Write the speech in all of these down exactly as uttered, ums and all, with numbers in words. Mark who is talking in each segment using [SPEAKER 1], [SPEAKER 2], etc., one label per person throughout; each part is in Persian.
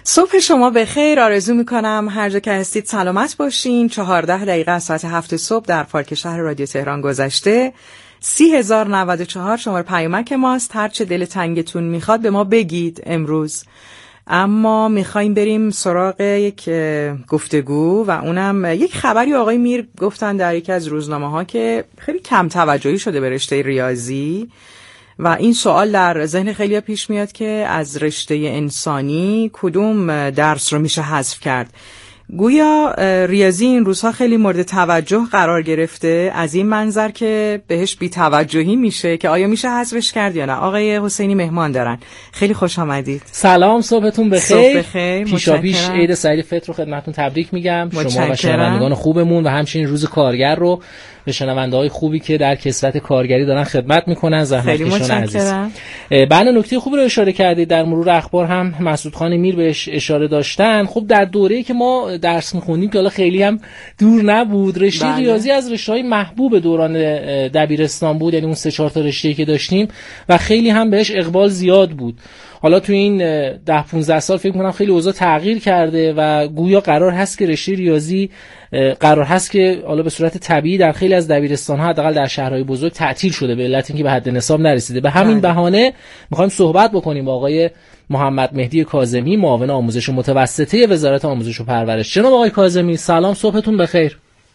[SPEAKER 1] صبح شما بخیر. آرزو میکنم هر جا که هستید سلامت باشین. چهارده دقیقه از ساعت هفت صبح در پارک شهر رادیو تهران گذشته. سی هزار نود و چهار شماره پیامک ماست. هر چه دل تنگتون میخواد به ما بگید امروز. اما میخوایم بریم سراغ یک گفتگو و اونم یک خبری آقای میر گفتن در یکی از روزنامه ها که خیلی کم توجهی شده به رشته ریاضی و این سوال در ذهن خیلی‌ها پیش میاد که از رشته انسانی کدوم درس رو میشه حذف کرد. گویا ریاضی این روزها خیلی مورد توجه قرار گرفته از این منظر که بهش بی توجهی میشه که آیا میشه حذفش کرد یا نه. آقای حسینی مهمان دارن. خیلی خوش آمدید.
[SPEAKER 2] سلام، صبحتون بخیر.
[SPEAKER 1] صبح بخیر.
[SPEAKER 2] پیشا پیش عید سعید فطر رو خدمتتون تبریک میگم. شما و شنوندگان خوبمون و همچنین روز کارگر رو به شنونده‌های خوبی که در کسوت کارگری دارن خدمت میکنن، زحمتکشان عزیز. بله، نکته خوبی رو اشاره کردید. در مرور اخبار هم مسعود خان میر بهش اشاره داشتن. خب در دوره‌ای که ما درس می‌خوندیم که حالا خیلی هم دور نبود، رشته بله. ریاضی از رشته‌های محبوب دوران دبیرستان بود، یعنی اون سه چهار تا رشته‌ای که داشتیم و خیلی هم بهش اقبال زیاد بود. حالا تو این ده پانزده سال فکر می‌کنم خیلی اوضاع تغییر کرده و گویا قرار هست که رشته ریاضی قرار هست که حالا به صورت طبیعی در خیلی از دبیرستان‌ها حداقل در شهرهای بزرگ تعطیل شده به علت اینکه به حد نصاب نرسیده. به همین بهانه می‌خوایم صحبت بکنیم با آقای محمد مهدی کاظمی، معاون آموزش متوسطه وزارت آموزش و پرورش. جناب آقای کاظمی سلام، صبحتون بخیر.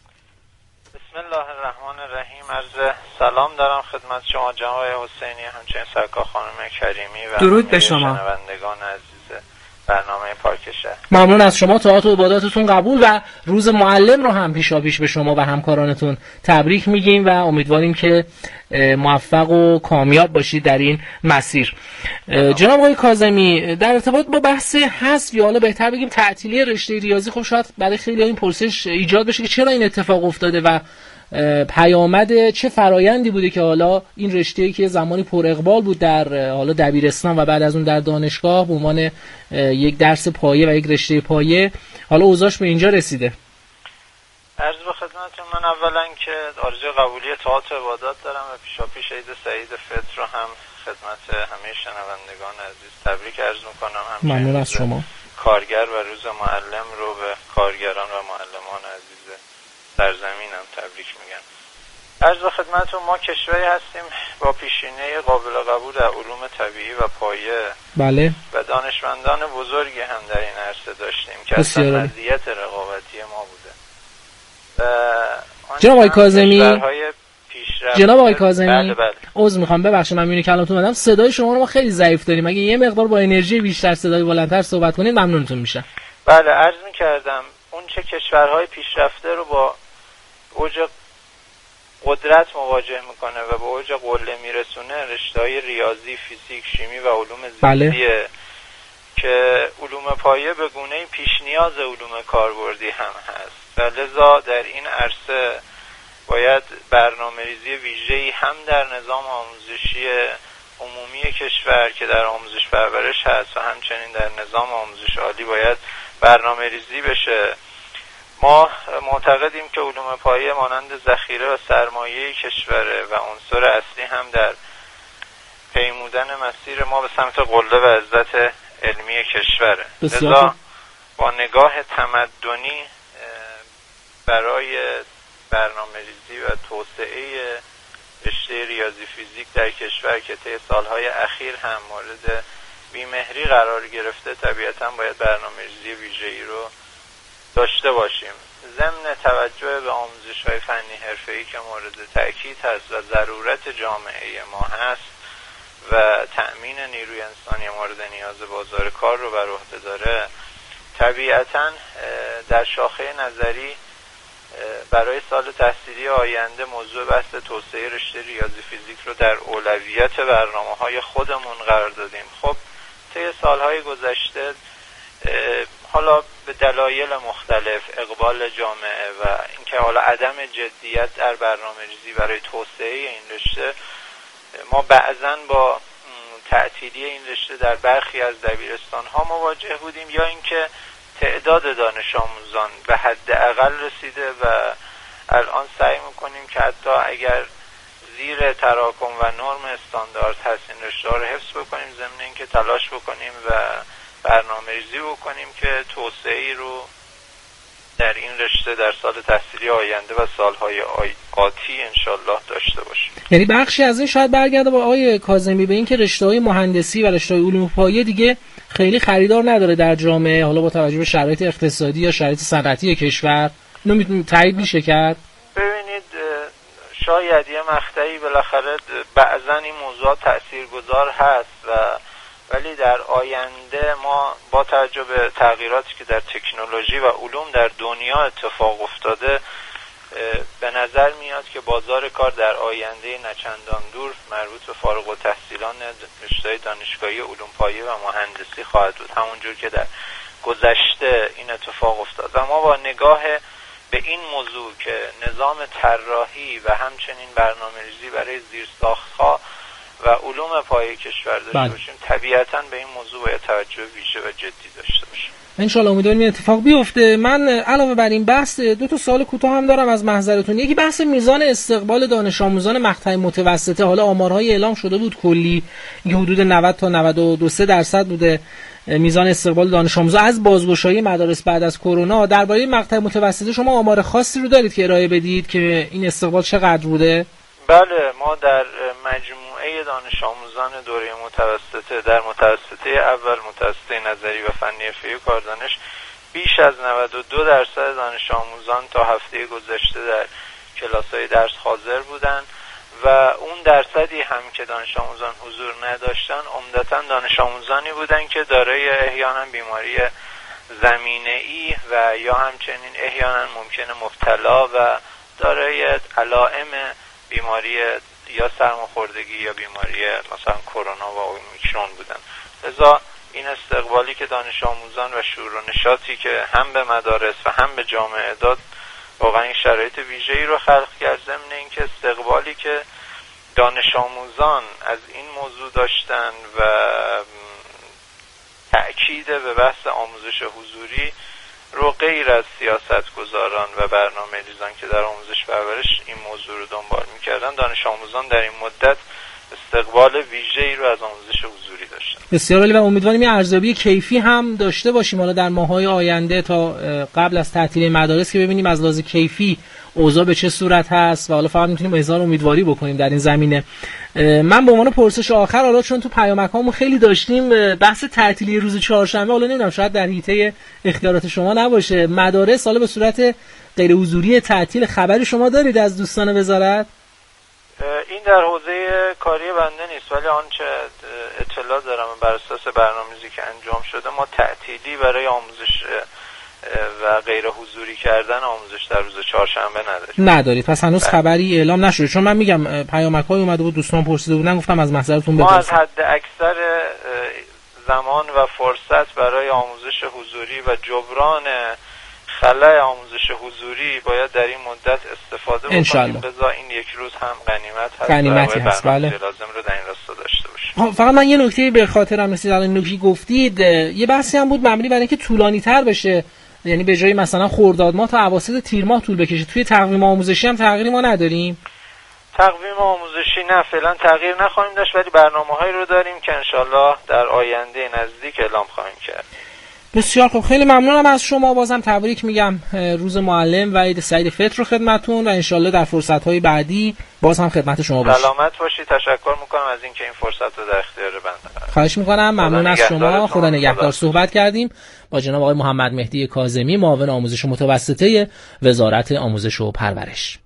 [SPEAKER 3] بسم الله الرحمن الرحیم. عرض سلام دارم خدمت شما جناب آقای حسینی، همچنین سرکار خانم کریمی و
[SPEAKER 1] درود به شما
[SPEAKER 3] شنوندگان عزیز برنامه پارک شهر.
[SPEAKER 2] ممنون از شما. طاعات و عباداتتون قبول و روز معلم رو هم پیشا پیش به شما و همکارانتون تبریک میگیم و امیدواریم که موفق و کامیاب باشید در این مسیر. جناب آقای کاظمی، در ارتباط با بحث حذف یا حالا بهتر بگیم تعطیلی رشته ریاضی، خب شاید برای خیلی این پرسش ایجاد بشه که چرا این اتفاق افتاده و پیامد چه فرایندی بوده که حالا این رشته‌ای که زمانی پر اقبال بود در حالا دبیرستان و بعد از اون در دانشگاه به عنوان یک درس پایه و یک رشته پایه حالا اوضاعش به اینجا رسیده.
[SPEAKER 3] عرض به خدمتتون من اولا که آرزوی قبولی طاعات و عبادات دارم و پیشاپیش عید سعید فطر رو هم خدمت همه شنوندگان عزیز تبریک عرض می‌کنم.
[SPEAKER 2] ممنون از شما.
[SPEAKER 3] کارگر و روز معلم رو به کارگران و معلمان عزیز سرزمینم تبریک میگم. عرض به خدمتتون ما کشوری هستیم با پیشینه قابل قبول در علوم طبیعی و پایه.
[SPEAKER 2] بله.
[SPEAKER 3] و دانشمندان بزرگی هم در این عرصه داشتیم که اصلا مزیت رقابتی ما بوده.
[SPEAKER 2] جناب آقای کاظمی جناب آقای کاظمی
[SPEAKER 3] بله بله.
[SPEAKER 2] عذر میخوام ببخشید من میونه کلامتون اومدم. صدای شما رو ما خیلی ضعیف داریم. اگه یه مقدار با انرژی بیشتر صدای بلندتر صحبت کنید ممنونتون میشم.
[SPEAKER 3] بله عرض میکردم اون چه کشورهای پیشرفته رو با اوج قدرت مواجه میکنه و به اوج قله میرسونه رشته‌های ریاضی، فیزیک، شیمی و علوم زیستیه. بله. که علوم پایه به گونه‌ای پیش نیاز علوم کاربردی هم هست و لذا در این عرصه باید برنامه‌ریزی ویژه‌ای هم در نظام آموزشی عمومی کشور که در آموزش پرورش هست و همچنین در نظام آموزش عالی باید برنامه‌ریزی بشه. ما معتقدیم که علوم پایه مانند ذخیره و سرمایه کشوره و عنصر اصلی هم در پیمودن مسیر ما به سمت قله و عزت علمی کشوره. لذا با نگاه تمدنی برای برنامه‌ریزی و توسعه رشته ریاضی فیزیک در کشور که طی سالهای اخیر هم مورد بیمهری قرار گرفته طبیعتاً باید برنامه‌ریزی ویژه‌ای رو داشته باشیم. ضمن توجه به آموزش‌های فنی حرفه‌ای که مورد تأکید هست و ضرورت جامعه ما هست و تأمین نیروی انسانی مورد نیاز بازار کار رو بر عهده داره، طبیعتاً در شاخه نظری برای سال تحصیلی آینده موضوع بحث توسعه رشته ریاضی فیزیک رو در اولویت برنامه‌های خودمون قرار دادیم. خب طی سالهای گذشته حالا به دلایل مختلف اقبال جامعه و اینکه حالا عدم جدیت در برنامه‌ریزی برای توسعه این رشته ما بعضاً با تعطیلی این رشته در برخی از دبیرستان‌ها مواجه بودیم یا اینکه تعداد دانش آموزان به حد اقل رسیده و الان سعی می‌کنیم که حتی اگر زیر تراکم و نرم استاندارد هست این رشته رو حفظ بکنیم ضمن اینکه تلاش بکنیم و برنامه‌ریزی بکنیم که توسعه‌ای رو در این رشته در سال تحصیلی آینده و سالهای آتی انشالله داشته باشیم.
[SPEAKER 2] یعنی بخشی از این شاید برگرده با آقای کاظمی به این که رشته‌های مهندسی و رشته‌های علوم پایه دیگه خیلی خریدار نداره در جامعه، حالا با توجه به شرایط اقتصادی یا شرایط صنعتی کشور. اینو میتونید تایید میشه کرد؟
[SPEAKER 3] ببینید شاید یه مقطعی بالاخره بعضا این موضوع تاثیرگذار هست و ولی در آینده ما با توجه به تغییراتی که در تکنولوژی و علوم در دنیا اتفاق افتاده به نظر میاد که بازار کار در آینده نچندان دور مربوط به فارغ التحصیلان رشته دانشگاهی علوم پایه و مهندسی خواهد بود، همونجور که در گذشته این اتفاق افتاد. و ما با نگاه به این موضوع که نظام طراحی و همچنین برنامه‌ریزی برای زیرساخت‌ها و علوم پایه کشور داشته باشیم، طبیعتاً به این موضوع باید توجه ویژه و جدی داشته باشیم.
[SPEAKER 2] انشالله امیدواریم این اتفاق بیفته. من علاوه بر این بحث دو تا سوال کوتاه هم دارم از محضرتون. یکی بحث میزان استقبال دانش آموزان مقطع متوسطه. حالا آمارهای اعلام شده بود کلی که حدود نود تا نود و دو درصد بوده میزان استقبال دانش آموزان از بازگشایی مدارس بعد از کرونا. درباره مقطع متوسطه شما آمار خاصی رو دارید که ارائه بدید که این استقبال چقدر بوده؟
[SPEAKER 3] بله، ما در مجموعه دانش آموزان دوره متوسطه در متوسطه اول، متوسطه نظری و فنی حرفه‌ای و کاردانش بیش از نود و دو درصد دانش آموزان تا هفته گذشته در کلاس‌های درس حاضر بودند و اون درصدی هم که دانش آموزان حضور نداشتن عمدتاً دانش آموزانی بودند که دارای احیانا بیماری زمینه‌ای و یا همچنین احیانا ممکنه مبتلا و دارای علائم بیماری یا سرماخوردگی یا بیماری مثلا کرونا و اومیکرون بودن. لذا این استقبالی که دانش آموزان و شور و نشاطی که هم به مدارس و هم به جامعه داد واقعا این شرایط ویژه‌ای رو خلق کرد، ضمن اینکه استقبالی که دانش آموزان از این موضوع داشتن و تأکید به بحث آموزش حضوری رو غیر از سیاستگزاران و برنامه‌ریزان که در آموزش پرورش این موضوع رو دنبال می‌کردن، دانش آموزان در این مدت استقبال ویژه‌ای رو از آموزش حضوری داشتن.
[SPEAKER 2] بسیار عالی و امیدواریم یه ارزیابی کیفی هم داشته باشیم حالا در ماه‌های آینده تا قبل از تعطیل مدارس که ببینیم از لحاظ کیفی اوضاع به چه صورت هست و حالا فقط میتونیم اظهار امیدواری بکنیم در این زمینه. من به عنوان پرسش آخر، حالا چون تو پیامک‌هامون خیلی داشتیم بحث تعطیلی روز چهارشنبه، حالا نمیدونم شاید در حیطه اختیارات شما نباشه، مدارس حالا به صورت غیر حضوری تعطیل خبری شما دارید از دوستان وزارت؟
[SPEAKER 3] این در حوزه کاری بنده نیست، ولی آنچه اطلاع دارم بر اساس برنامه‌ریزی که انجام شده ما تعطیلی برای آموزش و غیر حضوری کردن آموزش در روز چهارشنبه نداریم.
[SPEAKER 2] ندارید؟ پس هنوز خبری اعلام نشده. چون من میگم پیامک‌های اومده بود، دوستان پرسیده بودن، گفتم از محضرتون بپرسم.
[SPEAKER 3] ما از حد اکثر زمان و فرصت برای آموزش حضوری و جبران خلای آموزش حضوری باید در این مدت استفاده بکنیم. لذا این یک روز هم غنیمت هست.
[SPEAKER 2] غنیمتی هست، بله.
[SPEAKER 3] لازم رو در این راستا داشته باشیم.
[SPEAKER 2] فقط من یه نکته به خاطرم رسید الان نکته گفتید، یه بحثی هم بود مبنی بر اینکه طولانی‌تر بشه، یعنی به جای مثلا خرداد ماه تا اواسط تیر ماه طول بکشه. توی تقویم آموزشی هم تغییری ما نداریم؟
[SPEAKER 3] تقویم آموزشی نه، فعلا تغییر نخواهیم داشت، ولی برنامه‌هایی رو داریم که انشالله در آینده نزدیک اعلام خواهیم کرد.
[SPEAKER 2] بسیار خوب، خیلی ممنونم از شما. بازم تبریک میگم روز معلم و عید سعید فطر رو خدمتتون و انشالله در فرصت‌های بعدی باز هم خدمت شما باشیم.
[SPEAKER 3] سلامت باشید. تشکر میکنم از اینکه این فرصت رو در اختیار بنده قرار.
[SPEAKER 2] خواهش میکنم. ممنون از شما. خدا نگهدار. صحبت کردیم با جناب آقای محمد مهدی کاظمی، معاون آموزش متوسطه وزارت آموزش و پرورش.